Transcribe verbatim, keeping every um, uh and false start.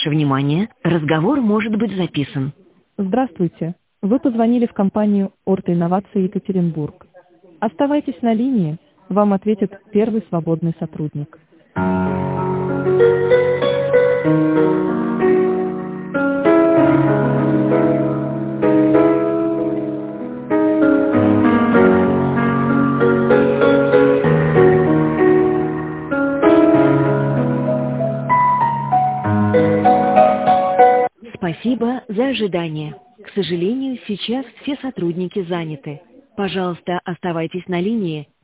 Внимание, разговор может быть записан. Здравствуйте. Вы позвонили в компанию Орто Инновации Екатеринбург. Оставайтесь на линии, вам ответит первый свободный сотрудник. Спасибо за ожидание. К сожалению, сейчас все сотрудники заняты. Пожалуйста, оставайтесь на линии.